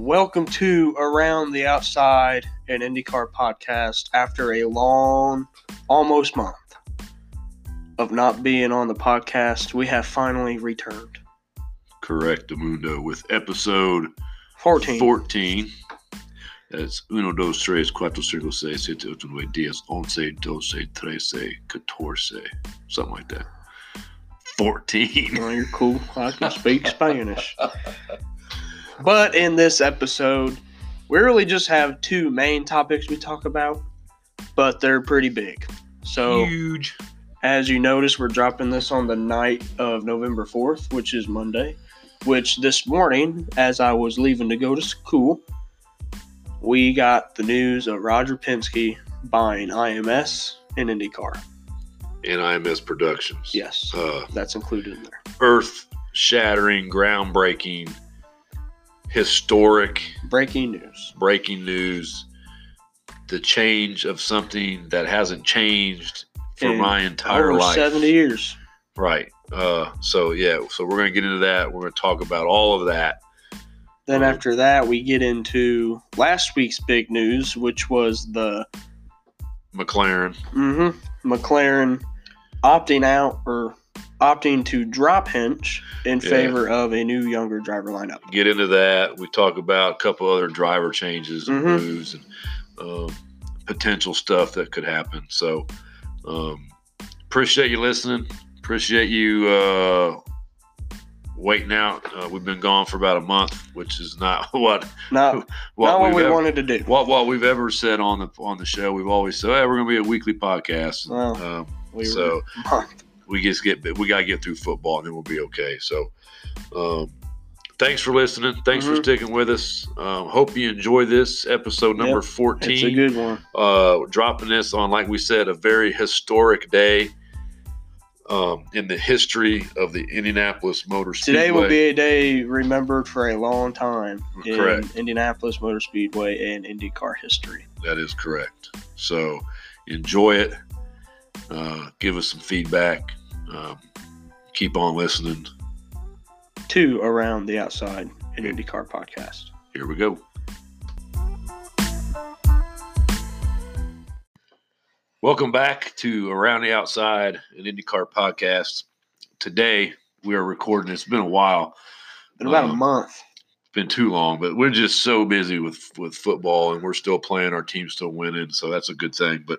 Welcome to Around the Outside, an IndyCar podcast. After a long, almost month of not being on the podcast, we have finally returned. Correct, Mundo, with episode 14. That's 1, 2, 3, 4, 5, 6, 7, 8, 9, 10, 11, 12, 13, 14. Something like that. 14. Oh, you're cool. I can speak Spanish. But in this episode, we really just have two main topics we talk about, but they're pretty big. So, Huge. As you notice, we're dropping this on the night of November 4th, which is Monday, which this morning, as I was leaving to go to school, we got the news of Roger Penske buying IMS and IndyCar. And IMS Productions. Yes, that's included in there. Earth-shattering, groundbreaking, historic Breaking news. The change of something that hasn't changed for In my entire over life. 70 years. Right. So we're going to get into that. We're going to talk about all of that. Then after that, we get into last week's big news, which was the McLaren. McLaren opting to drop Hinch in favor of a new, younger driver lineup. Get into that. We talk about a couple other driver changes and moves and potential stuff that could happen. So appreciate you listening. Appreciate you waiting out. We've been gone for about a month, which is not what we wanted to do. What we've ever said on the show. We've always said, hey, we're going to be a weekly podcast. Well, we got to get through football and then we'll be okay. So, thanks for listening. Thanks for sticking with us. Hope you enjoy this episode number 14. It's a good one. Dropping this on, like we said, a very historic day in the history of the Indianapolis Motor Speedway. Today will be a day remembered for a long time Correct. in Indianapolis Motor Speedway and IndyCar history. That is correct. So enjoy it. Give us some feedback. Keep on listening to Around the Outside, an IndyCar podcast. Here we go. Welcome back to Around the Outside, an IndyCar podcast. Today we are recording. It's been a while. Been about a month. It's been too long, but we're just so busy with football, and we're still playing. Our team's still winning, so that's a good thing. But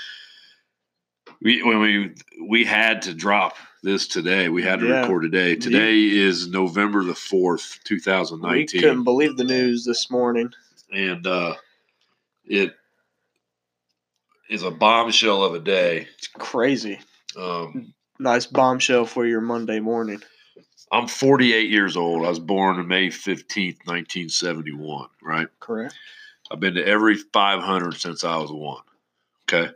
we had to drop this today. We had to record today. Today is November the 4th, 2019. We couldn't believe the news this morning. And it is a bombshell of a day. It's crazy. Nice bombshell for your Monday morning. I'm 48 years old. I was born on May 15th, 1971, right? Correct. I've been to every 500 since I was 1. Okay.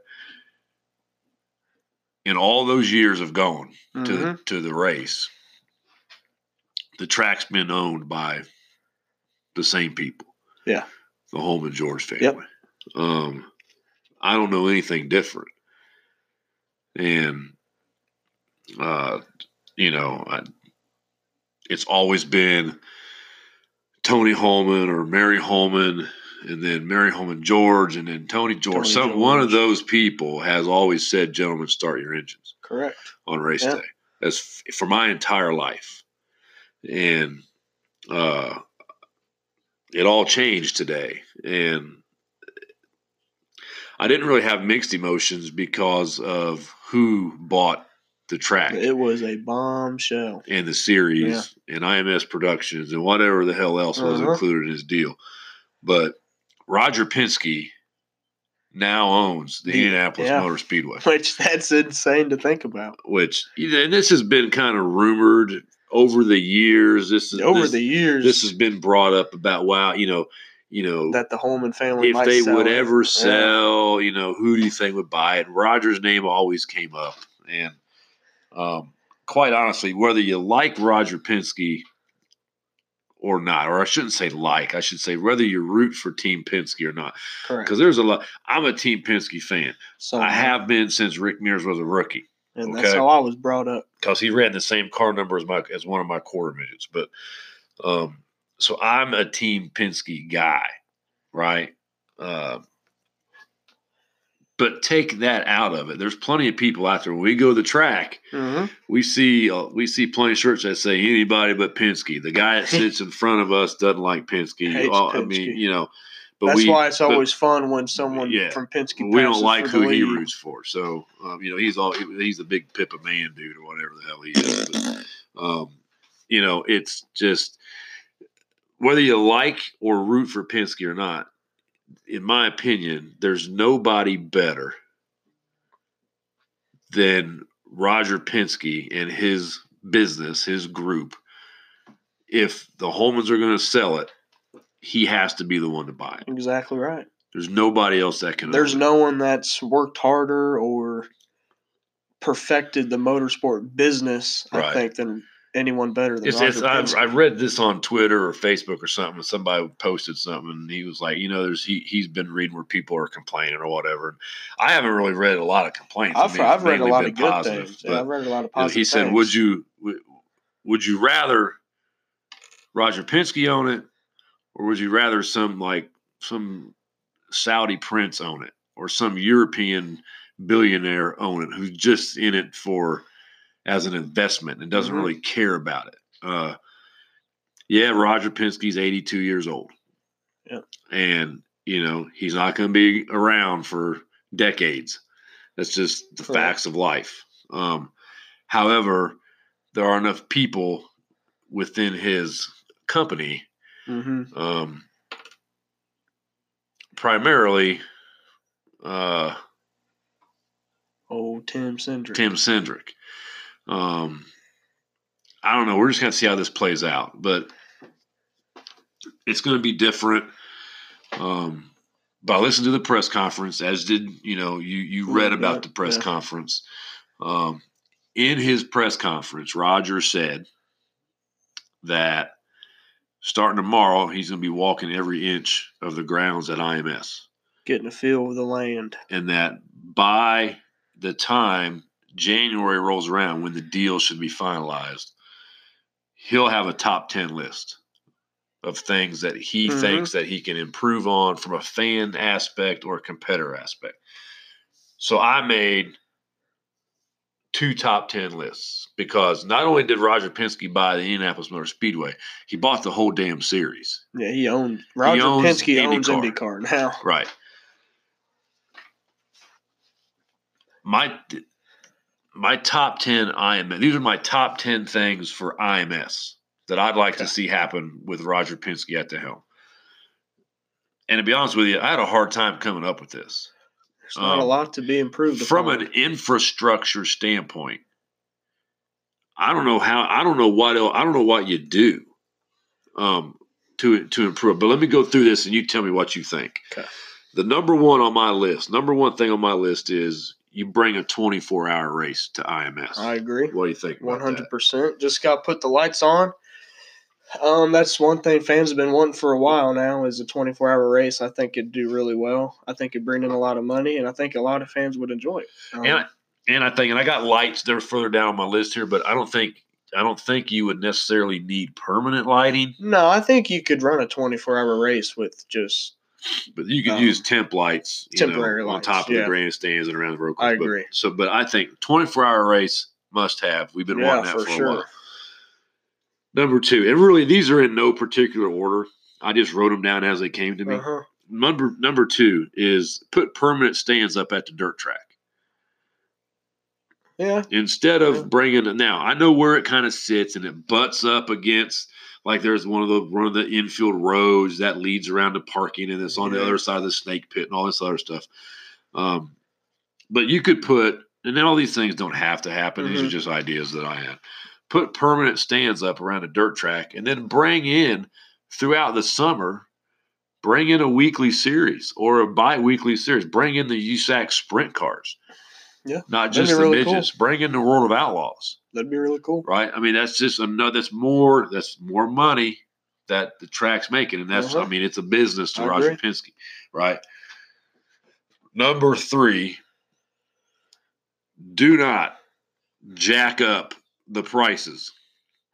In all those years of going to the race, the track's been owned by the same people. Yeah. The Holman George family. Yep. I don't know anything different. And, it's always been Tony Holman or Mary Holman, and then Mary Holman George, and then Tony George. One of those people has always said, gentlemen, start your engines. Correct. On race day. That's for my entire life. And it all changed today. And I didn't really have mixed emotions because of who bought the track. It was a bombshell. And the series and IMS Productions and whatever the hell else was included in his deal. But Roger Penske now owns the Indianapolis Motor Speedway. Which, that's insane to think about. And this has been kind of rumored over the years. This has been brought up about, that the Holman family if might they sell would ever sell, who do you think would buy it? And Roger's name always came up. And quite honestly, whether you like Roger Penske or not, or I shouldn't say I should say whether you root for Team Penske or not. Correct. Because there's a lot. I'm a Team Penske fan. So I have been since Rick Mears was a rookie. And that's how I was brought up. Because he ran the same car number as one of my quarter midgets. But So I'm a Team Penske guy, right? But take that out of it. There's plenty of people out there. When we go to the track, we see plenty of shirts that say anybody but Penske. The guy that sits in front of us doesn't like Penske. Penske. I mean, but that's why it's always fun when someone from Penske. We don't like who he lead. roots for. So he's a big Pippa Man dude or whatever the hell he is. But, it's just whether you like or root for Penske or not. In my opinion, there's nobody better than Roger Penske and his business, his group. If the Holmans are going to sell it, he has to be the one to buy it. Exactly right. There's nobody else that can. There's no one that's worked harder or perfected the motorsport business, I think, than anyone better than Roger Penske. I read this on Twitter or Facebook or something. Somebody posted something, and he was like, he's been reading where people are complaining or whatever. And I haven't really read a lot of complaints. I've read a lot of good things. Yeah, I've read a lot of positive he said, things. would you rather Roger Penske own it, or would you rather some Saudi prince own it, or some European billionaire own it who's just in it as an investment and doesn't really care about it? Roger Penske's 82 years old. Yeah. And, he's not going to be around for decades. That's just the facts of life. However, there are enough people within his company, primarily Tim Cindric. Tim Cindric. I don't know. We're just going to see how this plays out, but it's going to be different. But I listened to the press conference, as did, you read about the press conference. In his press conference, Roger said that starting tomorrow, he's going to be walking every inch of the grounds at IMS. Getting a feel of the land. And that by the time January rolls around, when the deal should be finalized, he'll have a top 10 list of things that he thinks that he can improve on from a fan aspect or a competitor aspect. So I made 2 top 10 lists, because not only did Roger Penske buy the Indianapolis Motor Speedway, he bought the whole damn series. Yeah, Roger Penske owns IndyCar now. Right. My top 10 IMS. These are my top 10 things for IMS that I'd like to see happen with Roger Penske at the helm. And to be honest with you, I had a hard time coming up with this. There's not a lot to be improved from an infrastructure standpoint. I don't know what you do to improve. But let me go through this and you tell me what you think. Okay. The number one thing on my list is you bring a 24-hour race to IMS. I agree. What do you think about 100%. Just got to put the lights on. That's one thing fans have been wanting for a while now, is a 24-hour race. I think it'd do really well. I think it'd bring in a lot of money, and I think a lot of fans would enjoy it. And I got lights. They're further down on my list here, but I don't think you would necessarily need permanent lighting. No, I think you could run a 24-hour race with just. But you could use temp lights, temporary lights, on top of the grandstands and around the road course. I agree. But I think 24-hour race must have. We've been wanting that for a while. Number 2, and really these are in no particular order. I just wrote them down as they came to me. Number 2 is put permanent stands up at the dirt track. Yeah. Instead of bringing it now, I know where it kind of sits and it butts up against. Like there's one of the infield roads that leads around to parking, and it's on the other side of the snake pit and all this other stuff. But you could put, and then all these things don't have to happen. These are just ideas that I had. Put permanent stands up around a dirt track, and then bring in throughout the summer, bring in a weekly series or a bi-weekly series. Bring in the USAC sprint cars. Yeah, not just the really midgets. Cool. Bring in the World of Outlaws. That'd be really cool, right? I mean, that's just that's more money that the track's making, and that's I mean, it's a business to Roger Penske, right? Number 3, do not jack up the prices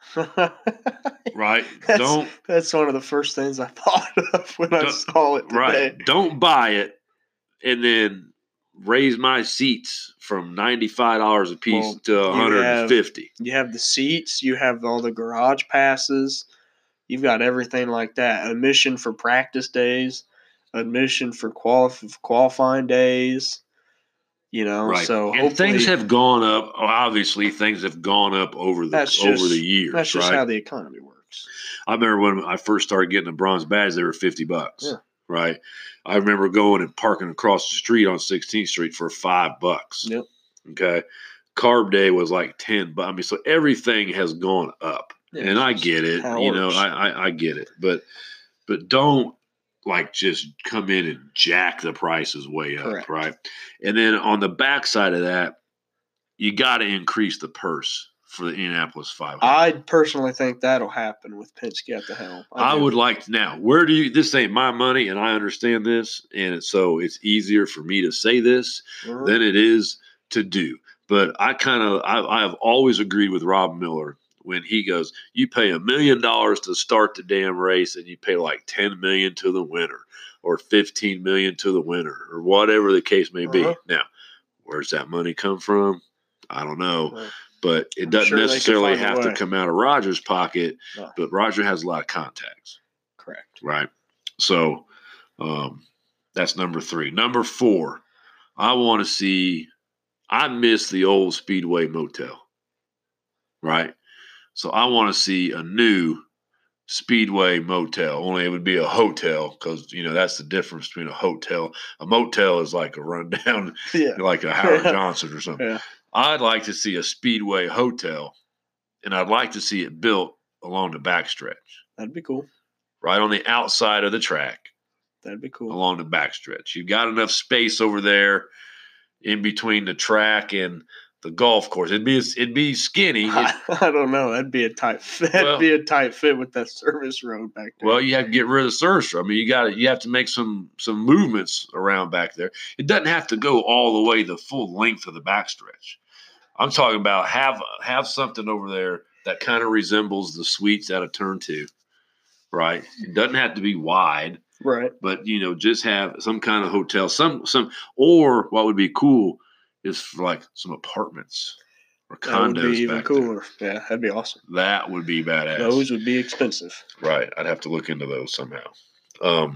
right? That's one of the first things I thought of when I saw it today. Right. Don't buy it and then raise my seats from $95 a piece to $150. You have the seats, you have all the garage passes, you've got everything like that. Admission for practice days, admission for qualifying days. Right. So and things have gone up. Obviously, things have gone up over the years. That's just how the economy works. I remember when I first started getting a bronze badge, they were $50. Yeah. Right. I remember going and parking across the street on 16th Street for $5. Yep. Okay. Carb day was like $10. I mean, so everything has gone up, and I get it. I get it, but don't just come in and jack the prices way up. Correct. Right? And then on the backside of that, you got to increase the purse for the Indianapolis 500. I personally think that'll happen with Penske at the helm. I would like to now. This ain't my money, and I understand this, and so it's easier for me to say this than it is to do. But I have always agreed with Rob Miller when he goes, you pay $1 million to start the damn race, and you pay like $10 million to the winner, or $15 million to the winner, or whatever the case may be. Now, where's that money come from? I don't know, but it doesn't necessarily have to come out of Roger's pocket. No. But Roger has a lot of contacts. Correct. Right. So that's number 3. Number 4, I miss the old Speedway Motel. Right. So I want to see a new Speedway Motel, only it would be a hotel because, that's the difference between a hotel. A motel is like a rundown, like a Howard Johnson or something. Yeah. I'd like to see a Speedway hotel, and I'd like to see it built along the backstretch. That'd be cool. Right on the outside of the track. That'd be cool. Along the backstretch. You've got enough space over there in between the track and the golf course. It'd be skinny. I don't know. That'd be a tight fit. That'd be a tight fit with that service road back there. Well, you have to get rid of the service road. I mean, you have to make some movements around back there. It doesn't have to go all the way the full length of the backstretch. I'm talking about have something over there that kind of resembles the suites out of Turn 2. Right? It doesn't have to be wide. Right. But just have some kind of hotel. Or what would be cool is for like some apartments or condos. That would be even cooler. There. Yeah, that'd be awesome. That would be badass. Those would be expensive. Right. I'd have to look into those somehow.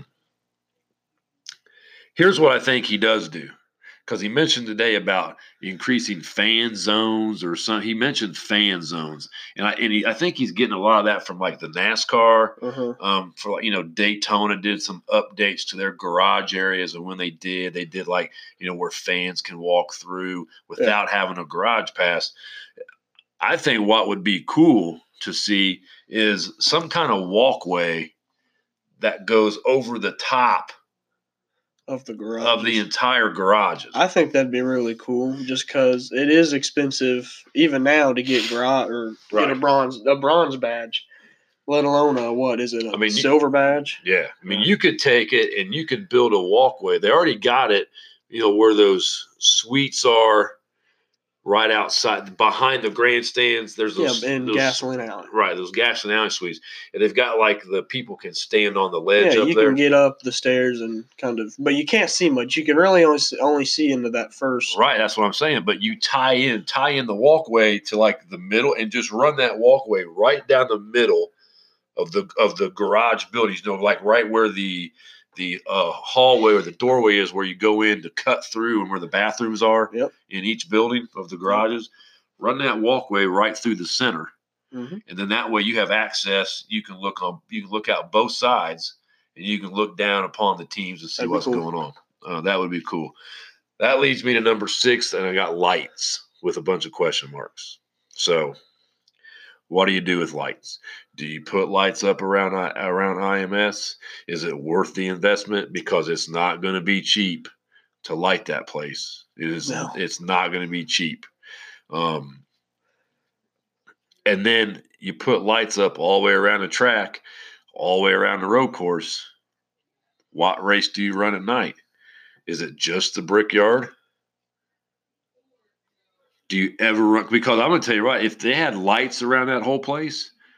Here's what I think he does do. Because he mentioned today about increasing fan zones or something. He mentioned fan zones, and I think he's getting a lot of that from like the NASCAR. For Daytona did some updates to their garage areas, and when they did like where fans can walk through without having a garage pass. I think what would be cool to see is some kind of walkway that goes over the top of the garage, of the entire garages. I think that'd be really cool, just because it is expensive even now to get get a bronze badge, let alone a silver badge. Yeah, I mean you could take it and you could build a walkway. They already got it, where those suites are. Right outside, behind the grandstands, there's those gasoline alley. Right, those gasoline alley suites, and they've got like the people can stand on the ledge up there. You can get up the stairs and but you can't see much. You can really only see into that first. Right, that's what I'm saying. But you tie in the walkway to like the middle, and just run that walkway right down the middle of the garage buildings. Like right where the hallway or the doorway is, where you go in to cut through, and where the bathrooms are in each building of the garages. Run that walkway right through the center, and then that way you have access. You can look out both sides, and you can look down upon the teams and see what's going on. That would be cool. That leads me to number 6, and I got lights with a bunch of question marks. So, what do you do with lights? Do you put lights up around IMS? Is it worth the investment? Because it's not going to be cheap to light that place. It's not going to be cheap. And then you put lights up all the way around the track, all the way around the road course. What race do you run at night? Is it just the Brickyard? Do you ever run? Because I'm going to tell you right, if they had lights around that whole place,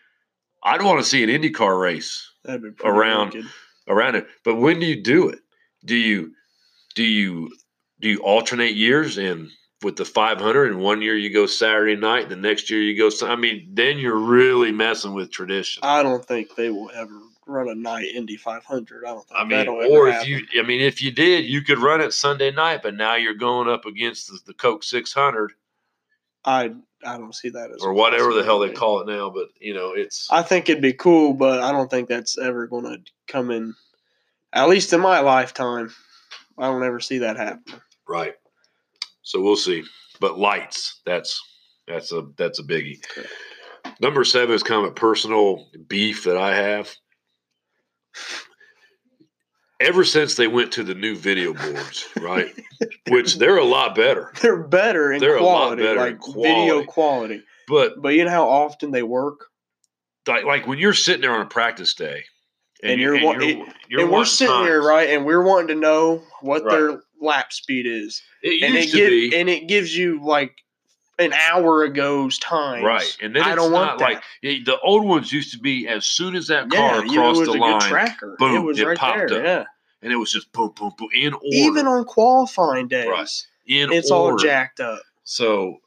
I'd want to see an IndyCar race That'd be pretty around it. But when do you do it? Do you alternate years? And with the 500, and 1 year you go Saturday night, the next year you go. I mean, then you're really messing with tradition. I don't think they will ever run a night Indy 500. I don't think. I mean, that'll or ever if happen. if you did, you could run it Sunday night, but now you're going up against the Coke 600. I don't see that as or whatever the hell they call it now. But it's. I think it'd be cool, but I don't think that's ever going to come in. At least in my lifetime, I don't ever see that happen. Right. So we'll see. But lights, that's a biggie. Correct. Number 7 is kind of a personal beef that I have. Ever since they went to the new video boards, right? Which they're a lot better. They're better in quality. A lot better like in quality. Video quality. But you know how often they work? Like when you're sitting there on a practice day, and we're sitting here, right, and we're wanting to know what their lap speed is. It gives you like an hour ago's time. Right. And then I don't want that. Like the old ones used to be as soon as that car crossed the line, tracker. Boom, it was right popped there, up. yeah. And it was just boom, boom, boom, in order. Even on qualifying days. Right. It's order. all jacked up. So,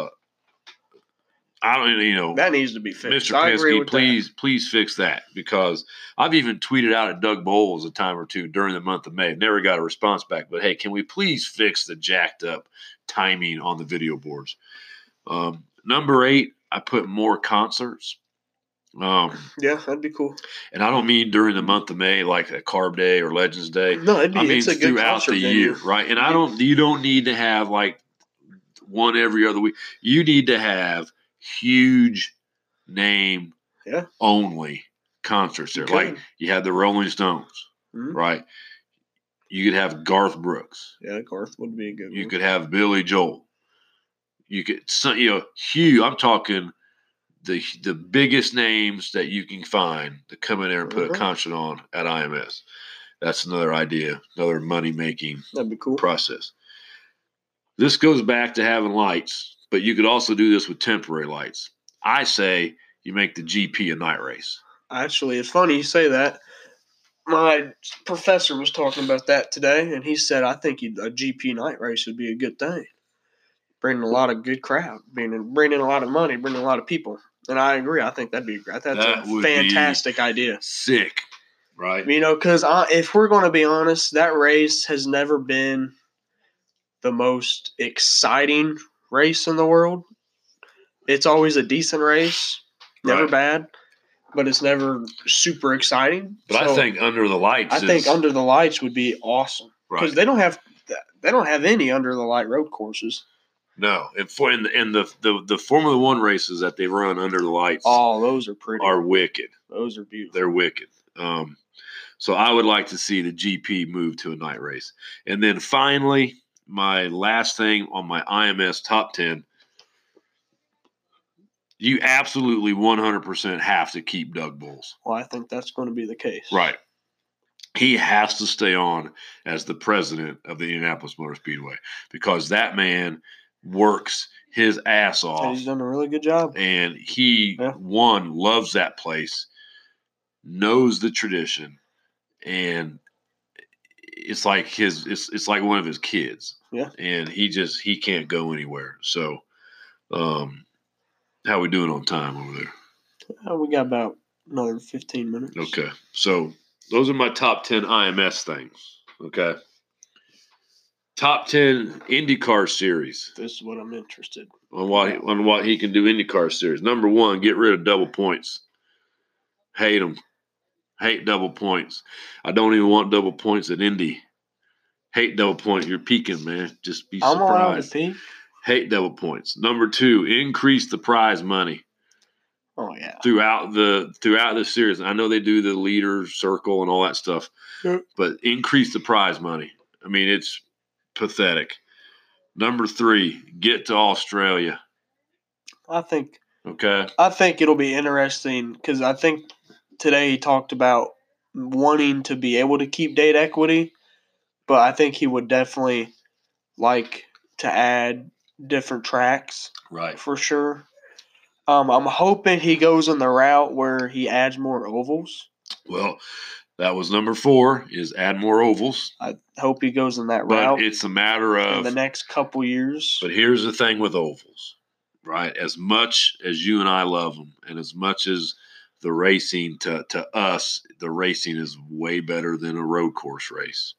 I don't, that needs to be fixed. Mr. Penske, please fix that, because I've even tweeted out at Doug Bowles a time or two during the month of May. Never got a response back, but hey, can we please fix the jacked up timing on the video boards? Number 8, I put more concerts. Yeah, that'd be cool. And I don't mean during the month of May, like a Carb Day or Legends Day. No, it's a good throughout the year, right? And you don't need to have like one every other week. You need to have huge name only concerts there. Like you had the Rolling Stones, right? You could have Garth Brooks. Yeah, Garth would be a good one. You could have Billy Joel. You could, huge. I'm talking the biggest names that you can find to come in there and put a concert on at IMS. That's another idea, another money-making process. This goes back to having lights, but you could also do this with temporary lights. I say you make the GP a night race. Actually, it's funny you say that. My professor was talking about that today, and he said, I think a GP night race would be a good thing. Bringing a lot of good crowd, bringing a lot of money, bringing a lot of people. And I agree. I think that'd be great. That's a fantastic idea. Sick, right? Because if we're going to be honest, that race has never been the most exciting race in the world. It's always a decent race, never bad, but it's never super exciting. But I think under the lights. I think under the lights would be awesome, because they don't have any under the light road courses. No, and the Formula One races that they run under the lights, those are pretty. Are wicked. Those are beautiful. They're wicked. So I would like to see the GP move to a night race, and then finally, my last thing on my IMS top 10. You absolutely 100% have to keep Doug Bowles. Well, I think that's going to be the case. Right. He has to stay on as the president of the Indianapolis Motor Speedway, because that man works his ass off. And he's done a really good job. And he, loves that place, knows the tradition, and it's like it's like one of his kids. Yeah. And he can't go anywhere. So, how we doing on time over there? We got about another 15 minutes. Okay. So those are my top 10 IMS things. Okay. Top 10 IndyCar series. This is what I'm interested on what he can do IndyCar series. Number 1, get rid of double points. Hate them. Hate double points. I don't even want double points at Indy. Hate double points. You're peaking, man. Just be surprised. I'm allowed to peak. Hate double points. Number 2, increase the prize money. Oh yeah. Throughout the series. I know they do the leader circle and all that stuff, but increase the prize money. I mean, it's pathetic. Number 3, get to Australia. I think it'll be interesting, because I think today he talked about wanting to be able to keep date equity, but I think he would definitely like to add different tracks. Right. For sure. I'm hoping he goes in the route where he adds more ovals. Well, that was number 4, is add more ovals. I hope he goes in that But route it's a matter of in the next couple years. But here's the thing with ovals, right? As much as you and I love them, and as much as the racing to us, the racing is way better than a road course race.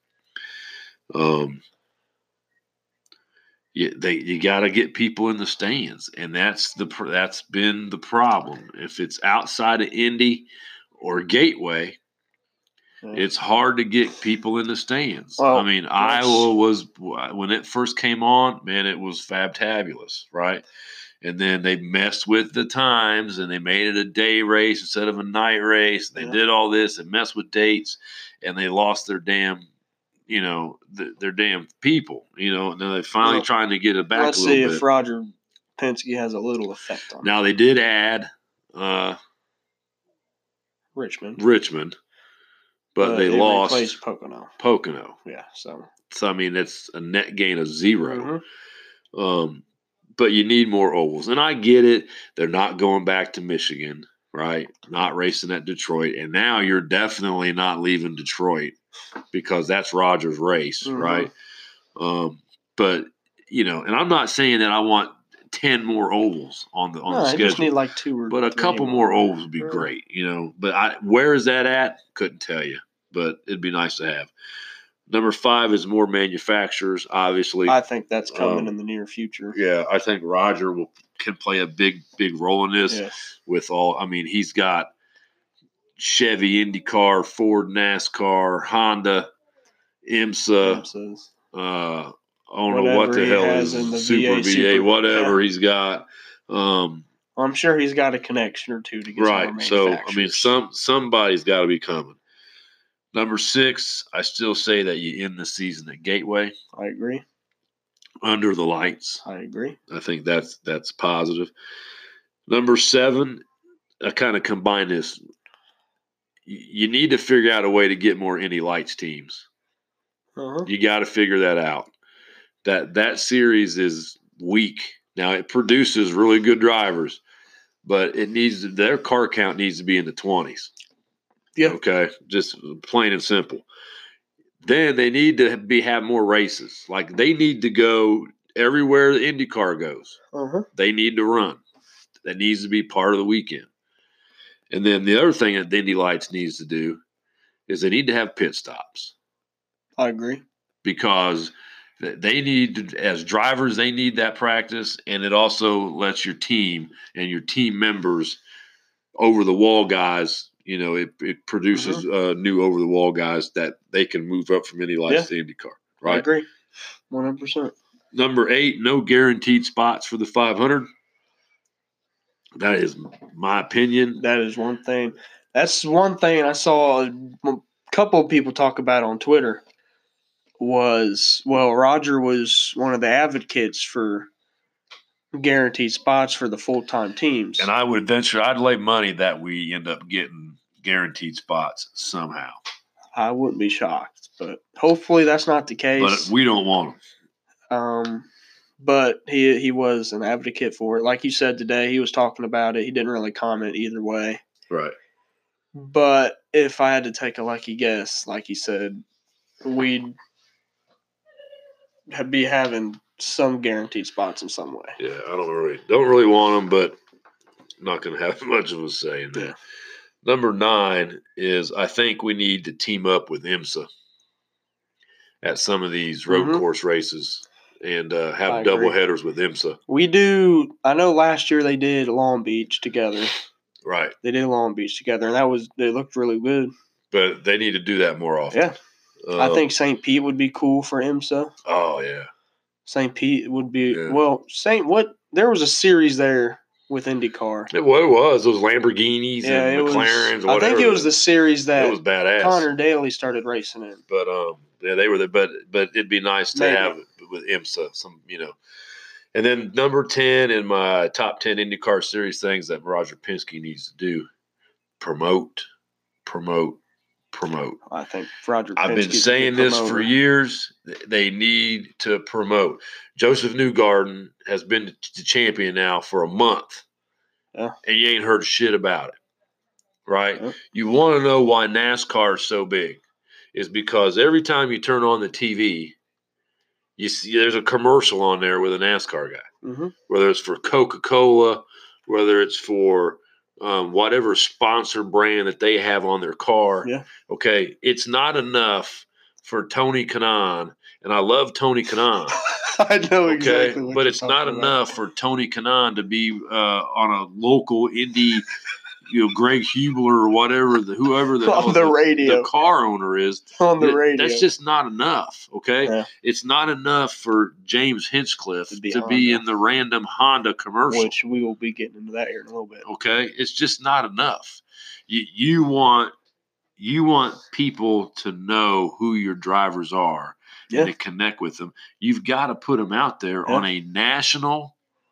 You got to get people in the stands, and that's been the problem. If it's outside of Indy or Gateway, it's hard to get people in the stands. Well, I mean, Iowa was, when it first came on, man, it was fabtabulous, right? And then they messed with the times, and they made it a day race instead of a night race. They did all this and messed with dates, and they lost their damn, their damn people. And they're finally trying to get it back a little bit. Let's see if Roger Penske has a little effect on it. Now, they did add Richmond. But they lost replaced Pocono. Yeah, so I mean, it's a net gain of 0. But you need more ovals, and I get it. They're not going back to Michigan, right? Not racing at Detroit, and now you're definitely not leaving Detroit because that's Roger's race, right? But and I'm not saying that I want 10 more ovals on the schedule. I just need like 2 or but a couple more ovals would be great, But where is that at? Couldn't tell you. But it'd be nice to have. Number 5 is more manufacturers, obviously. I think that's coming in the near future. Yeah, I think Roger can play a big role in this. Yes. He's got Chevy, IndyCar, Ford, NASCAR, Honda, IMSA. I don't know what the hell is Super VA, whatever he's got. I'm sure he's got a connection or two to get right. So somebody's got to be coming. Number 6, I still say that you end the season at Gateway. I agree. Under the lights. I agree. I think that's positive. Number 7, I kind of combine this. You need to figure out a way to get more Indy Lights teams. You got to figure that out. That series is weak. Now it produces really good drivers, but their car count needs to be in the 20s. Yeah. Okay. Just plain and simple. Then they need to have more races. Like they need to go everywhere the IndyCar goes. They need to run. That needs to be part of the weekend. And then the other thing that the Indy Lights needs to do is they need to have pit stops. I agree. Because they need, as drivers, they need that practice, and it also lets your team and your team members, over-the-wall guys, it produces new over-the-wall guys that they can move up from Indy Lights to IndyCar. Right? I agree. 100%. Number 8, no guaranteed spots for the 500. That is my opinion. That is one thing. That's one thing I saw a couple of people talk about on Twitter. Roger was one of the advocates for guaranteed spots for the full-time teams. And I'd lay money that we end up getting guaranteed spots somehow. I wouldn't be shocked, but hopefully that's not the case. But we don't want them. But he was an advocate for it. Like you said today, he was talking about it. He didn't really comment either way. Right. But if I had to take a lucky guess, like he said, we'd be having some guaranteed spots in some way. Yeah, I don't really want them, but I'm not going to have much of a say in that. Yeah. Number 9 is I think we need to team up with IMSA at some of these road course races and have double headers with IMSA. We do. I know last year they did Long Beach together. Right. They did Long Beach together, and they looked really good. But they need to do that more often. Yeah. I think St. Pete would be cool for IMSA. Oh, yeah. St. Pete would be there was a series there with IndyCar. It was those Lamborghinis and McLarens. I think it was the series that it was badass. Connor Daly started racing in. But they were there. But it'd be nice to have it with IMSA. And then number 10 in my top 10 IndyCar series things that Roger Penske needs to do: promote. I think Roger Penske. I've been saying this for years. They need to promote. Joseph Newgarden has been the champion now for a month. Yeah. and you ain't heard shit about it, right? Yeah. You want to know why NASCAR is so big is because every time you turn on the TV, you see there's a commercial on there with a NASCAR guy, Mm-hmm. whether it's for Coca-Cola, whether it's for whatever sponsor brand that they have on their car. Yeah. Okay, it's not enough for Tony Kanaan, and I love Tony Kanaan. I know Okay, exactly what but you're it's not talking enough for Tony Kanaan to be on a local indie, Greg Hubler or whatever, whoever the On hell the radio. the car owner is. On the radio. That's just not enough. Okay, Yeah. it's not enough for James Hinchcliffe to be in the random Honda commercial, which we will be getting into that here in a little bit. Okay, it's just not enough. You want people to know who your drivers are and to connect with them. You've got to put them out there on a national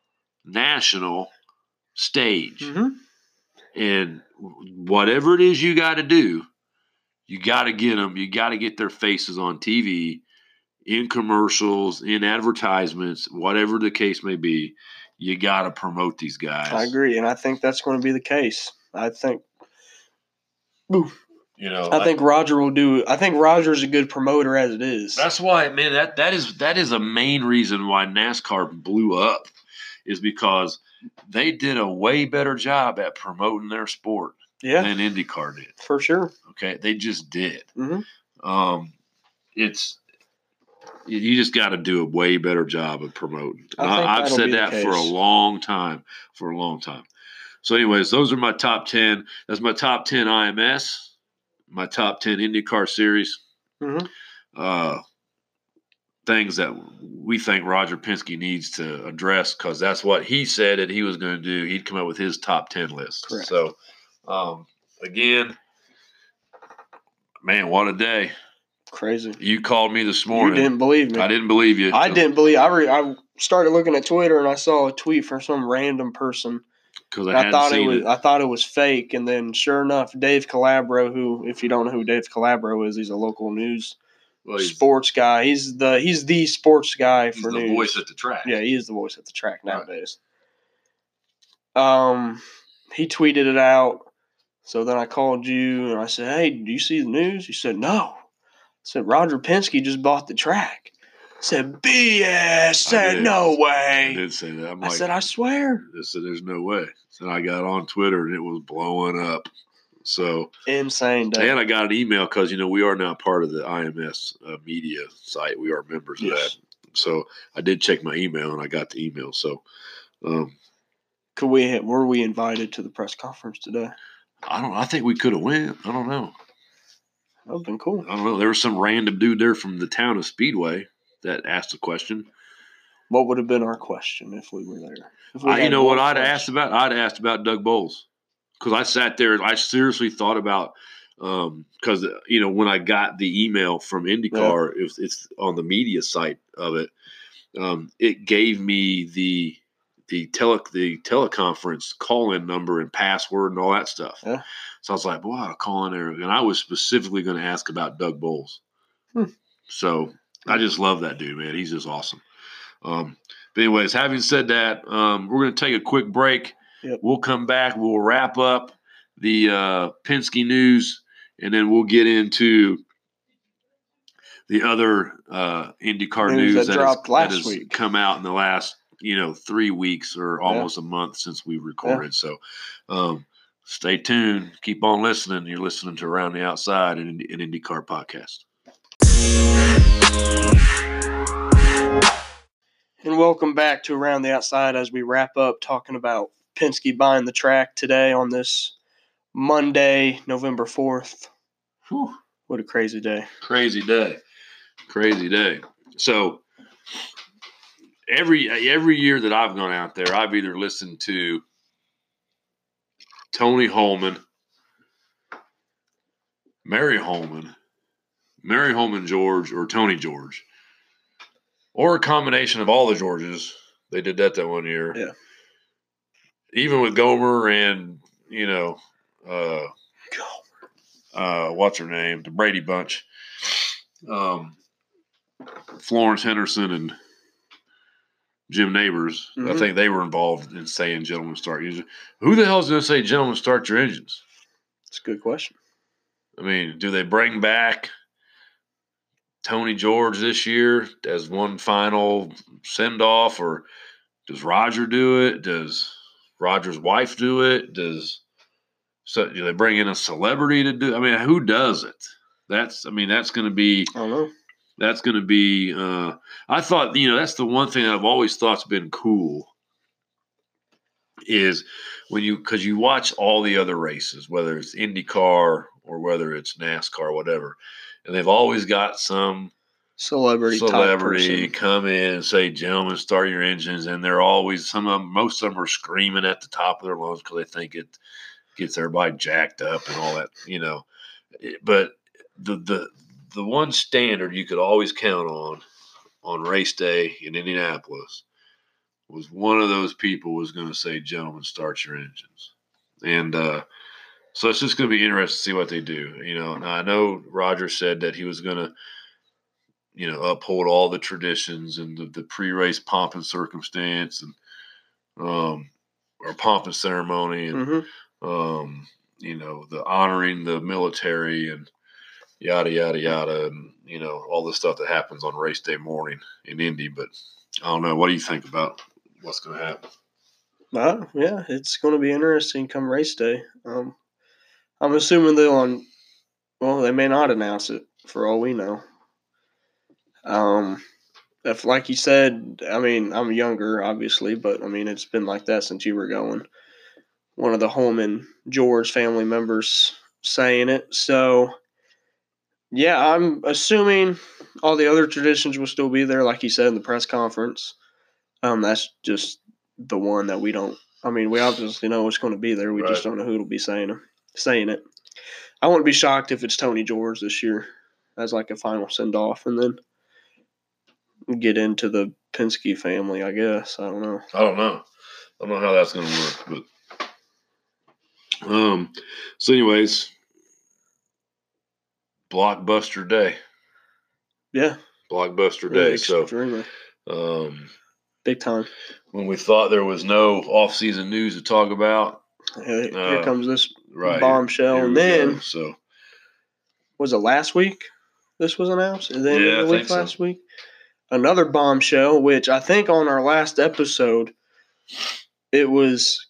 stage. Mm-hmm. And whatever it is you got to do, you got to get them. You got to get their faces on TV, in commercials, in advertisements, whatever the case may be. You got to promote these guys. I agree, and I think that's going to be the case. I think I think Roger will do. I think Roger's a good promoter as it is. That's why, man. That is a main reason why NASCAR blew up, is because they did a way better job at promoting their sport than IndyCar did. For sure. Okay, they just did. Mm-hmm. You just got to do a way better job of promoting. I've said that for a long time. So, anyways, those are my top 10. That's my top 10 IMS, my top 10 IndyCar series. Mm-hmm. Things that we think Roger Penske needs to address, because that's what he said that he was going to do. He'd come up with his top 10 list. Correct. So, again, man, what a day. Crazy. You called me this morning. You didn't believe me. I didn't believe you. I didn't believe. I started looking at Twitter and I saw a tweet from some random person. Because I thought it was fake, and then sure enough, Dave Calabro, who, if you don't know who Dave Calabro is, he's a local news sports guy. He's the sports guy for news. He's the voice at the track. Yeah, he is the voice at the track nowadays. Right. He tweeted it out. So then I called you and I said, "Hey, do you see the news?" You said, "No." I said, "Roger Penske just bought the track." I said, "BS." I said, "No way." I did say that. I said, "I swear." I said, "There's no way." So I got on Twitter and it was blowing up. So insane day. And I got an email because, we are now part of the IMS media site. We are members of that. So I did check my email and I got the email. So were we invited to the press conference today? I think we could have went. I don't know. That would have been cool. I don't know. There was some random dude there from the town of Speedway that asked a question. What would have been our question if we were there? You know what I'd asked about? I'd asked about Doug Bowles, because I sat there and I seriously thought about because when I got the email from IndyCar, it's on the media site of it. It gave me the teleconference call-in number and password and all that stuff. Yeah. So I was like, "Boy, I'll call in there," and I was specifically going to ask about Doug Bowles. So I just love that dude, man. He's just awesome. But anyways, having said that, we're going to take a quick break. Yep. We'll come back. We'll wrap up the Penske news, and then we'll get into the other IndyCar news that dropped last has week. Come out in the last 3 weeks or almost a month since we recorded. So stay tuned. Keep on listening. You're listening to Around the Outside, an IndyCar podcast. And welcome back to Around the Outside as we wrap up talking about Penske buying the track today on this Monday, November 4th. Whew. What a crazy day. Crazy day. So every year that I've gone out there, I've either listened to Tony Holman, Mary Holman George, or Tony George. Or a combination of all the Georges. They did that one year. Yeah. Even with Gomer and, what's her name? The Brady Bunch. Florence Henderson and Jim Neighbors. Mm-hmm. I think they were involved in saying "Gentlemen, start your engines." Who the hell is going to say "Gentlemen, start your engines"? It's a good question. I mean, do they bring back Tony George this year as one final send off, or does Roger do it? Does Roger's wife do it? Do they bring in a celebrity to do? I mean, who does it? That's going to be. I don't know. That's going to be. I thought that's the one thing I've always thought's been cool is because you watch all the other races, whether it's IndyCar or whether it's NASCAR, or whatever, and they've always got some celebrity come in and say, "Gentlemen, start your engines," and they're always most of them are screaming at the top of their lungs because they think it gets everybody jacked up and all that, But the one standard you could always count on race day in Indianapolis was one of those people was going to say, "Gentlemen, start your engines," and so it's just going to be interesting to see what they do. Now I know Roger said that he was going to uphold all the traditions and the pre-race pomp and circumstance and or pomp and ceremony and the honoring the military and yada yada yada and all the stuff that happens on race day morning in Indy. But I don't know. What do you think about what's going to happen? Yeah, it's going to be interesting come race day. I'm assuming they may not announce it for all we know. If, like you said, I mean, I'm younger, obviously, but I mean, it's been like that since you were going. One of the Holman George family members saying it. So, yeah, I'm assuming all the other traditions will still be there, like you said in the press conference. That's just the one that we don't. I mean, we obviously know it's going to be there. We just don't know who will be saying it. I wouldn't be shocked if it's Tony George this year as like a final send off, and then get into the Penske family, I guess. I don't know. I don't know how that's going to work, but so anyways, blockbuster day. Yeah. Blockbuster day. Extremely. So big time. When we thought there was no off-season news to talk about, here comes this bombshell. Here and then go. So was it last week this was announced? And then the week last week? Another bombshell, which I think on our last episode, it was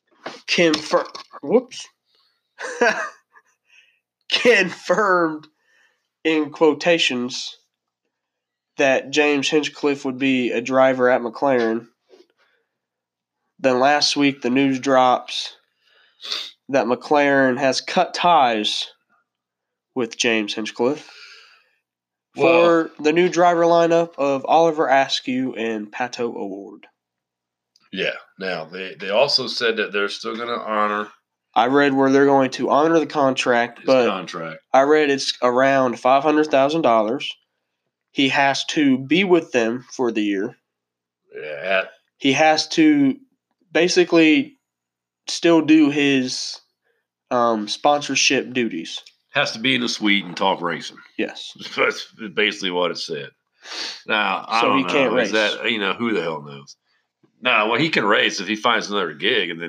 confirmed in quotations that James Hinchcliffe would be a driver at McLaren. Then last week, the news drops that McLaren has cut ties with James Hinchcliffe for the new driver lineup of Oliver Askew and Pato O'Ward. Yeah. Now, they also said that they're still going to honor. I read where they're going to honor the contract, I read it's around $500,000. He has to be with them for the year. Yeah. He has to basically still do his sponsorship duties. Has to be in the suite and talk racing. Yes. That's basically what it said. Now, I don't know. Can't race. Is that, who the hell knows? No, well, he can race if he finds another gig, and then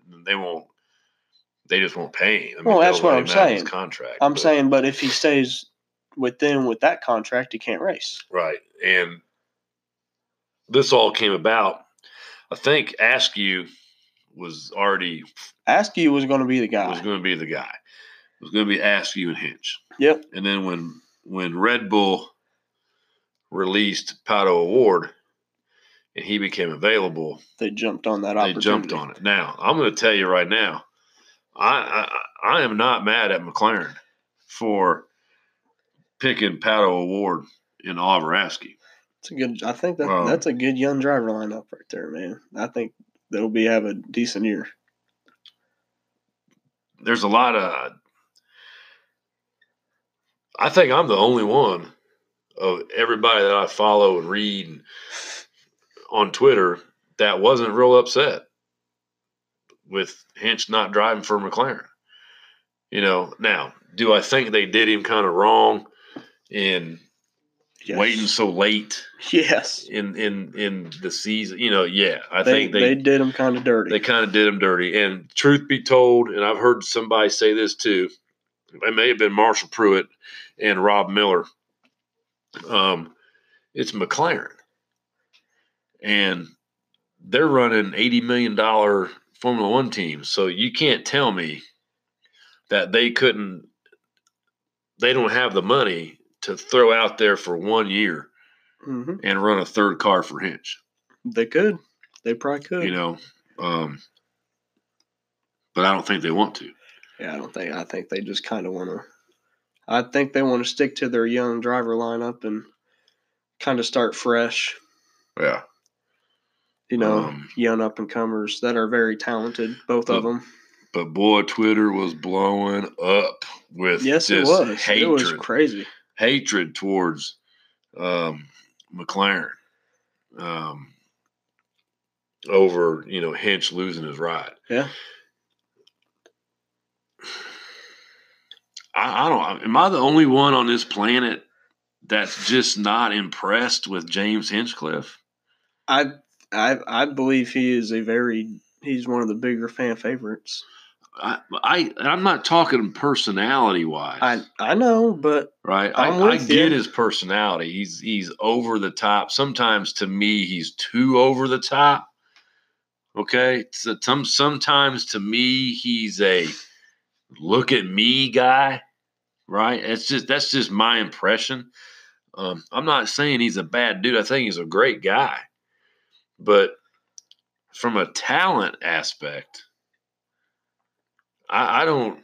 they just won't pay him. That's what I'm saying. His contract. I'm saying, but if he stays with them with that contract, he can't race. Right. And this all came about. I think Askew was already. Askew was going to be the guy. It was going to be Askew and Hinch. Yep. And then when Red Bull released Pato O'Ward and he became available, they jumped on that opportunity. They jumped on it. Now, I'm going to tell you right now, I am not mad at McLaren for picking Pato O'Ward and Oliver Askew. I think that's a good young driver lineup right there, man. I think they'll have a decent year. There's a lot of. I think I'm the only one of everybody that I follow and read on Twitter that wasn't real upset with Hinch not driving for McLaren. Now, do I think they did him kind of wrong in waiting so late. Yes. In the season, I think they did him kind of dirty. They kind of did him dirty. And truth be told, and I've heard somebody say this too, it may have been Marshall Pruitt and Rob Miller. It's McLaren, and they're running $80 million Formula One teams. So you can't tell me that they don't have the money to throw out there for 1 year and run a third car for Hinch. They could. They probably could. But I don't think they want to. Yeah, I think they just kind of want to. I think they want to stick to their young driver lineup and kind of start fresh. Yeah. Young up-and-comers that are very talented, both of them. But, boy, Twitter was blowing up with it was. Hatred. It was crazy. Hatred towards McLaren over, Hinch losing his ride. Yeah. I don't. Am I the only one on this planet that's just not impressed with James Hinchcliffe? I believe he is he's one of the bigger fan favorites. I'm not talking personality wise. I know, but right. I get his personality. He's over the top. Sometimes to me, he's too over the top. Okay. So sometimes to me, he's a look at me guy. Right. That's just my impression. I'm not saying he's a bad dude. I think he's a great guy. But from a talent aspect, I don't.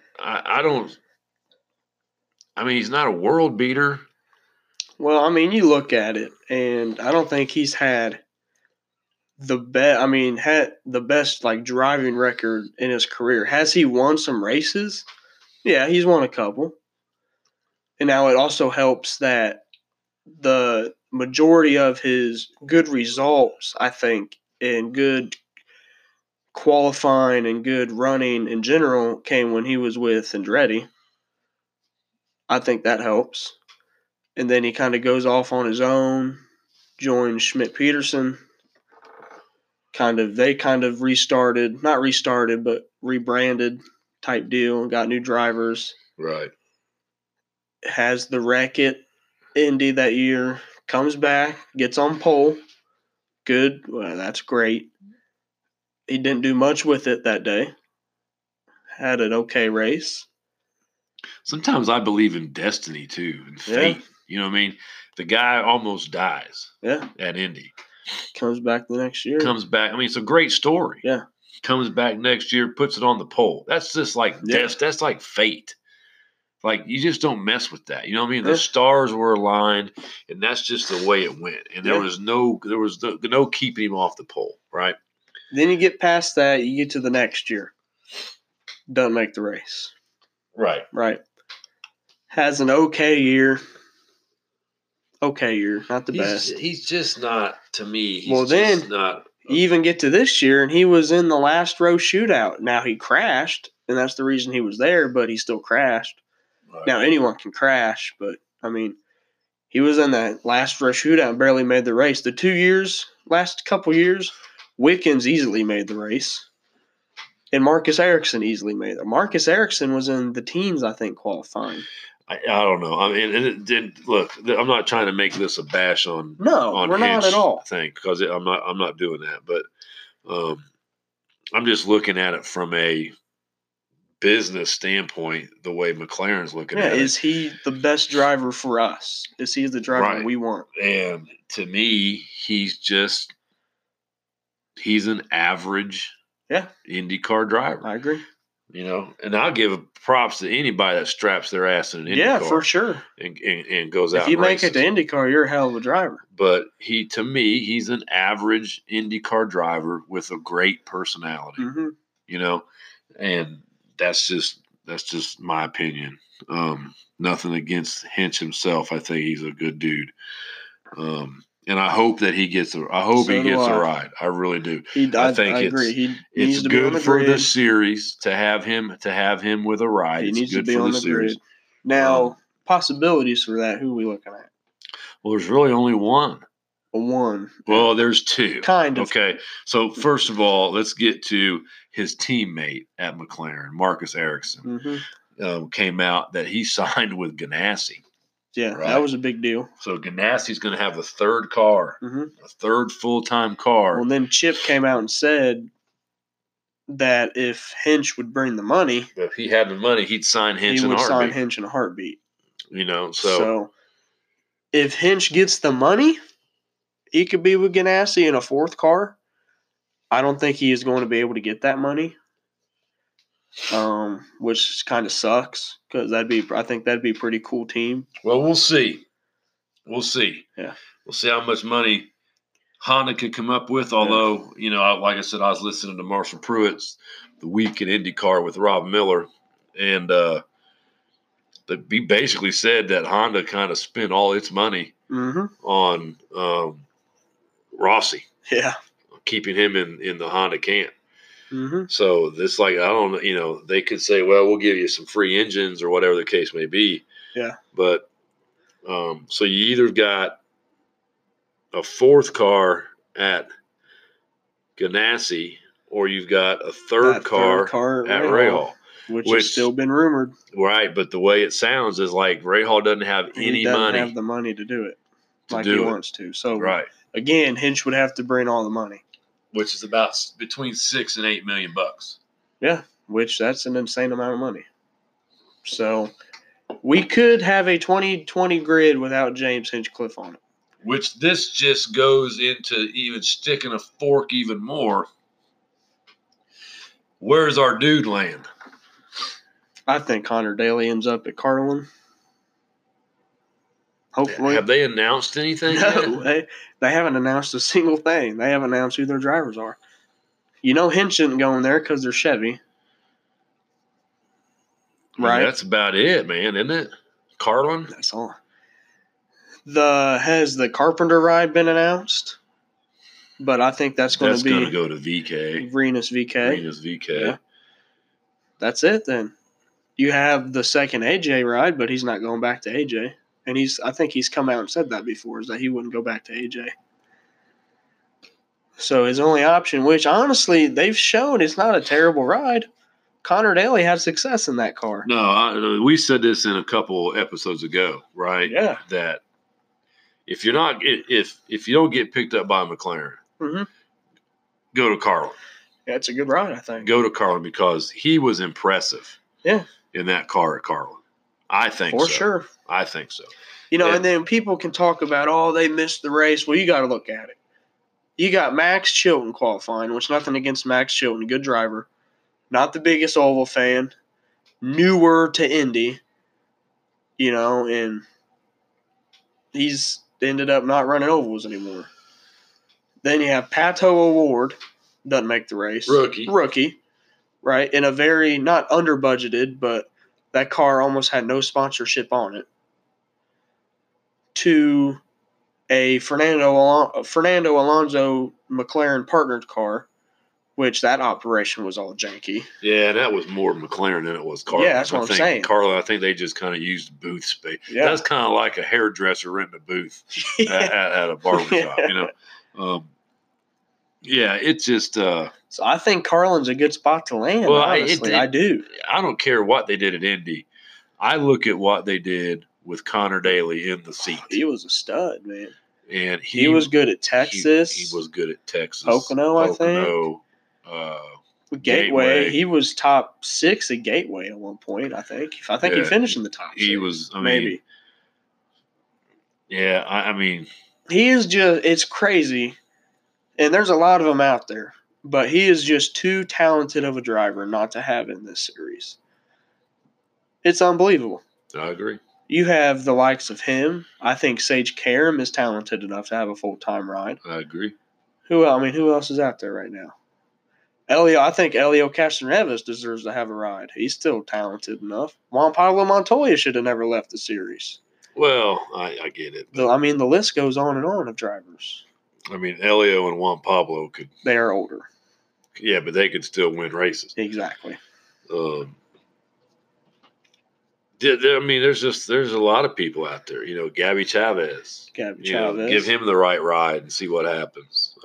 I mean, he's not a world beater. Well, I mean, you look at it, and I don't think he's had the best. I mean, had the best driving record in his career. Has he won some races? Yeah, he's won a couple. And now it also helps that the majority of his good results, I think, and good qualifying and good running in general came when he was with Andretti. I think that helps. And then he kind of goes off on his own, joins Schmidt-Peterson. They restarted, not restarted, but rebranded type deal, got new drivers. Right. Has the wreck at Indy that year, comes back, gets on pole. Good. Well, that's great. He didn't do much with it that day. Had an okay race. Sometimes I believe in destiny, too, and fate. Yeah. You know what I mean? The guy almost dies at Indy. Comes back the next year. Comes back. I mean, it's a great story. Yeah. Comes back next year, puts it on the pole. That's just that's like fate. You just don't mess with that. You know what I mean? The stars were aligned, and that's just the way it went. And there was no keeping him off the pole, right? Then you get past that, you get to the next year. Doesn't make the race. Right. Has an okay year. Okay year, not the best. He's just not, to me, You even get to this year, and he was in the last row shootout. Now he crashed, and that's the reason he was there, but he still crashed. Right. Now anyone can crash, but, I mean, he was in that last row shootout and barely made the race. The last couple years, Wickens easily made the race. And Marcus Ericsson easily made it. Marcus Ericsson was in the teens, I think, qualifying. I don't know. I mean, look, I'm not trying to make this a bash on we're Hinch not at all. Thing, because I'm not doing that. But I'm just looking at it from a business standpoint, the way McLaren's looking at it. Is he the best driver for us? Is he the driver we want? And to me, he's an average IndyCar driver. I agree. And I'll give props to anybody that straps their ass in an IndyCar. Yeah, for sure. And goes out. If you make it to IndyCar, you're a hell of a driver. But to me, he's an average IndyCar driver with a great personality. Mm-hmm. And that's just my opinion. Nothing against Hinch himself. I think he's a good dude. And I hope that he gets a ride. I really do. I agree. It's good for the series to have him with a ride. He needs to be on the grid. Now, possibilities for that. Who are we looking at? Well, there's really only one. One. Well, there's two. Kind of. Okay. So, first of all, let's get to his teammate at McLaren, Marcus Ericsson. Came out that he signed with Ganassi. Yeah, right? That was a big deal. So, Ganassi's going to have a third car, a third full-time car. Well, then Chip came out and said that if Hinch would bring the money, if he had the money, he'd sign Hinch he in a would heartbeat. sign Hinch in a heartbeat. So if Hinch gets the money, he could be with Ganassi in a fourth car. I don't think he is going to be able to get that money, which kind of sucks because I think that'd be a pretty cool team. Well, we'll see. Yeah, we'll see how much money Honda could come up with. Although, like I said, I was listening to Marshall Pruitt's The Week in IndyCar with Rob Miller, and he basically said that Honda kind of spent all its money on Rossi. Yeah. Keeping him in the Honda camp. So this, I don't, they could say, well, we'll give you some free engines or whatever the case may be. Yeah. But so you either got a fourth car at Ganassi or you've got a third car at Rahal. Which has still been rumored. Right, but the way it sounds is like Rahal doesn't have any money. He doesn't have the money to do it he wants to. So, again, Hinch would have to bring all the money. Which is about between $6 and $8 million. Yeah, which that's an insane amount of money. So we could have a 2020 grid without James Hinchcliffe on it. Which this just goes into even sticking a fork even more. Where's our dude land? I think Connor Daly ends up at Carlin. Hopefully. Have they announced anything? No, they haven't announced a single thing. They haven't announced who their drivers are. Hinch isn't going there because they're Chevy. Right? That's about it, man, isn't it? Carlin? That's all. Has the Carpenter ride been announced? But I think that's going to be... That's going to go to VK. Renus VK. Yeah. That's it then. You have the second AJ ride, but he's not going back to AJ. And I think he's come out and said that before, is that he wouldn't go back to AJ. So his only option, which honestly, they've shown it's not a terrible ride. Connor Daly had success in that car. No, we said this in a couple episodes ago, right? Yeah. That if you don't get picked up by McLaren, go to Carlin. Yeah, it's a good ride, I think. Go to Carlin because he was impressive. Yeah. In that car at Carlin. I think so. For sure. I think so. And then people can talk about, they missed the race. Well, you got to look at it. You got Max Chilton qualifying, which nothing against Max Chilton, good driver. Not the biggest oval fan. Newer to Indy. And he's ended up not running ovals anymore. Then you have Pato O'Ward, doesn't make the race. Rookie. Right? In a very, not under budgeted, but that car almost had no sponsorship on it. To a Fernando Alonso McLaren partnered car, which that operation was all janky. Yeah, that was more McLaren than it was Carlin. Yeah, that's what I'm saying. Carlin, I think they just kind of used booth space. Yeah. That's kind of like a hairdresser renting a booth at a barbershop, Yeah, it's just... So I think Carlin's a good spot to land, honestly. I do. I don't care what they did at Indy. I look at what they did with Connor Daly in the seat. He was a stud, man. And he was good at Texas. He was good at Texas. Pocono, I think. Gateway. He was top 6 at Gateway at one point, I think. He finished in the top 6. He was, maybe. Yeah, I mean. He is just, it's crazy. And there's a lot of them out there. But he is just too talented of a driver not to have in this series. It's unbelievable. I agree. You have the likes of him. I think Sage Karam is talented enough to have a full-time ride. I agree. Who else is out there right now? I think Elio Castroneves deserves to have a ride. He's still talented enough. Juan Pablo Montoya should have never left the series. Well, I get it. The list goes on and on of drivers. Elio and Juan Pablo could... They are older. Yeah, but they could still win races. Exactly. I mean, there's a lot of people out there. Gabby Chavez. Give him the right ride and see what happens.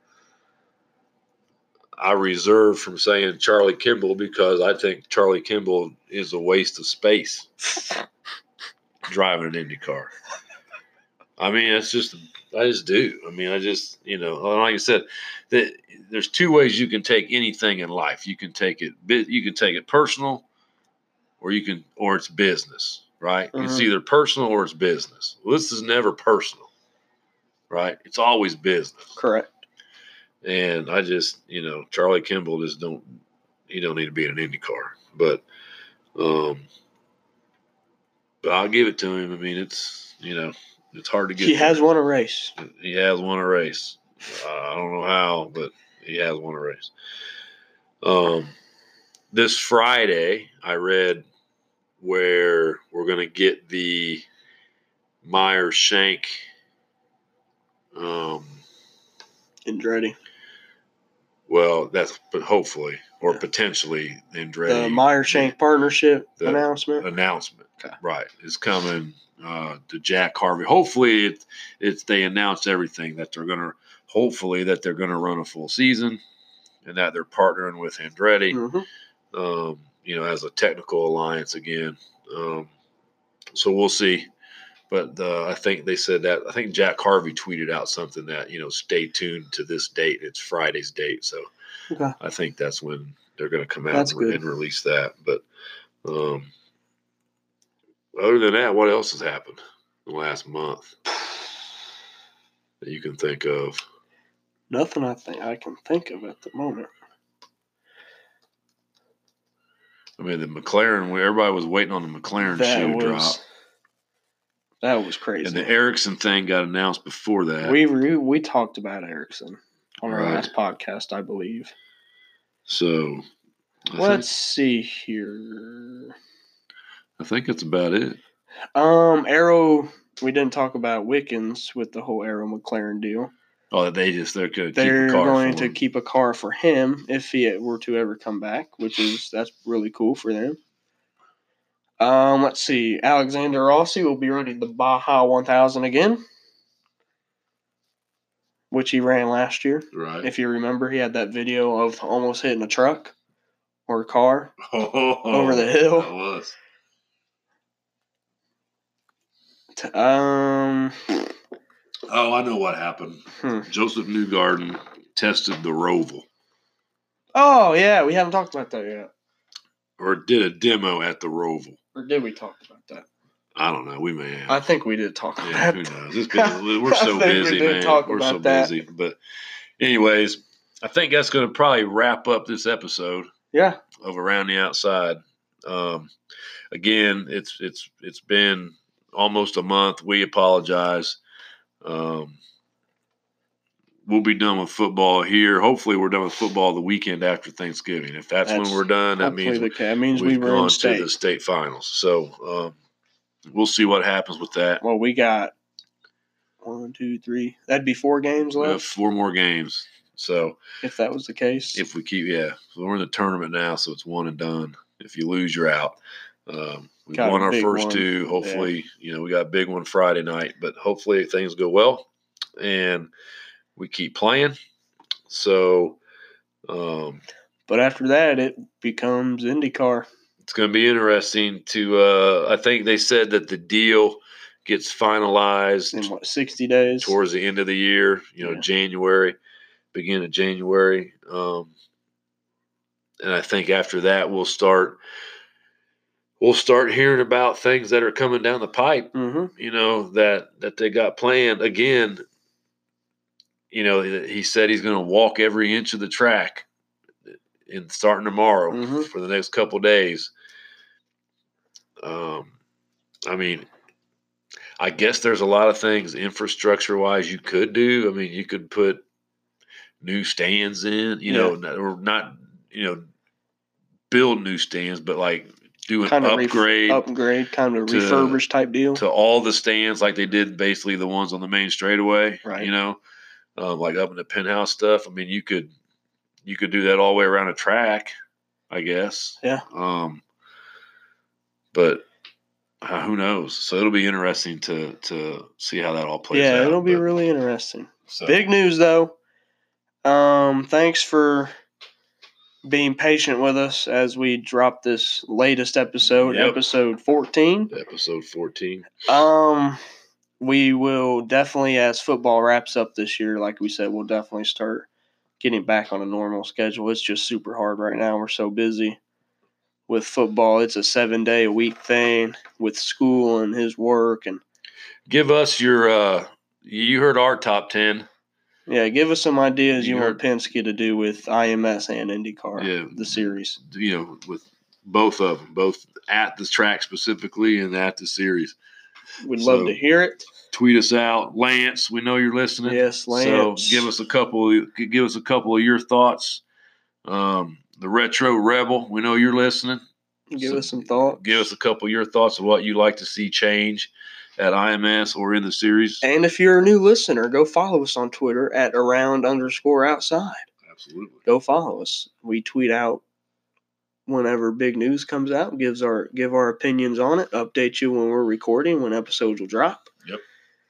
I reserve from saying Charlie Kimball because I think Charlie Kimball is a waste of space driving an Indy car. I mean, I just do. I mean, like I said, there's two ways you can take anything in life. You can take it personal, or it's business, right? Mm-hmm. It's either personal or it's business. Well, this is never personal, right? It's always business. Correct. And I just, Charlie Kimball don't need to be in an Indy car, but I'll give it to him. I mean, it's hard to get. He has won a race. He has won a race. I don't know how, but he has won a race. This Friday, I read where we're going to get the Meyer Shank Andretti. Well, but hopefully or potentially Andretti. The Meyer Shank partnership announcement. Okay. Right, is coming to Jack Harvey. Hopefully, they announced everything that they're going to. Hopefully, that they're going to run a full season, and that they're partnering with Andretti. Mm-hmm. As a technical alliance again. So we'll see. But I think they said that. I think Jack Harvey tweeted out something that stay tuned to this date. It's Friday's date, so okay. I think that's when they're going to come out and release that. But other than that, what else has happened in the last month that you can think of? Nothing. I can think of at the moment. I mean, the McLaren. Everybody was waiting on the McLaren shoe to drop. That was crazy. And the Ericsson thing got announced before that. We talked about Ericsson on our last podcast, I believe. So let's see here. I think that's about it. Arrow. We didn't talk about Wickens with the whole Arrow McLaren deal. Oh, they're going to keep a car for him if he were to ever come back, that's really cool for them. Let's see. Alexander Rossi will be running the Baja 1000 again, which he ran last year. Right. If you remember, he had that video of almost hitting a truck or a car over the hill. That was. Oh, I know what happened. Joseph Newgarden tested the Roval. Oh, yeah. We haven't talked about that yet. Or did a demo at the Roval. Or did we talk about that? I don't know. We may have. I think we did talk about that. Who knows? We're so busy, man. We're so busy. But anyways, I think that's going to probably wrap up this episode. Yeah. Of Around the Outside. Again, it's been almost a month. We apologize. We'll be done with football here. Hopefully, we're done with football the weekend after Thanksgiving. If that's when we're done, that means we've gone to the state finals. So we'll see what happens with that. Well, we got 1, 2, 3. That'd be 4 games left. We have 4 more games. So if that was the case, if we keep, so we're in the tournament now, so it's one and done. If you lose, you're out. We won our first 2. Hopefully, we got a big one Friday night, but hopefully things go well and we keep playing. So, but after that, it becomes IndyCar. It's going to be interesting to. I think they said that the deal gets finalized in 60 days towards the end of the year. January, beginning of January, and I think after that we'll start hearing about things that are coming down the pipe. Mm-hmm. That they got planned again. He said he's going to walk every inch of the track starting tomorrow for the next couple of days. I mean, I guess there's a lot of things infrastructure-wise you could do. I mean, you could put new stands in, or not, build new stands, but like do an upgrade, kind of refurbished type deal to all the stands, like they did basically the ones on the main straightaway, right? Like up in the penthouse stuff. I mean, you could do that all the way around a track, I guess. Yeah. But Who knows? So it'll be interesting to see how that all plays out. Yeah, it'll be really interesting. So. Big news, though. Thanks for being patient with us as we drop this latest episode, episode 14. Episode 14. We will definitely, as football wraps up this year, like we said, we'll definitely start getting back on a normal schedule. It's just super hard right now. We're so busy with football. It's a 7-day-a-week thing with school and his work. And give us your you heard our top 10. Yeah, give us some ideas you want Penske to do with IMS and IndyCar, the series. With both of them, both at the track specifically and at the series. We'd love to hear it. Tweet us out, Lance. We know you're listening. Yes, Lance. So give us a couple of your thoughts. The Retro Rebel. We know you're listening. Give us some thoughts. Give us a couple of your thoughts of what you'd like to see change at IMS or in the series. And if you're a new listener, go follow us on Twitter at @around_outside. Absolutely. Go follow us. We tweet out whenever big news comes out, give our opinions on it, update you when we're recording, when episodes will drop. Yep.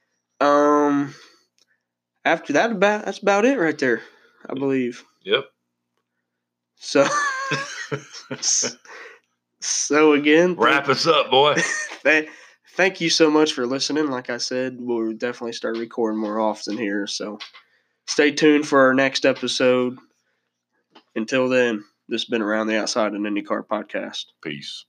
After that, that's about it right there, I believe. Yep. So again, wrap us up, boy. Thank you so much for listening. Like I said, we'll definitely start recording more often here. So stay tuned for our next episode. Until then, this has been Around the Outside, an IndyCar podcast. Peace.